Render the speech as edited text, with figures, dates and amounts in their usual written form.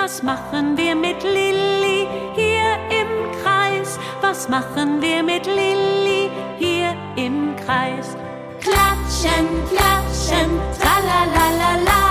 Was machen wir mit Lilli hier im Kreis? Was machen wir mit Lilli hier im Kreis? Klatschen, klatschen, tralalalala.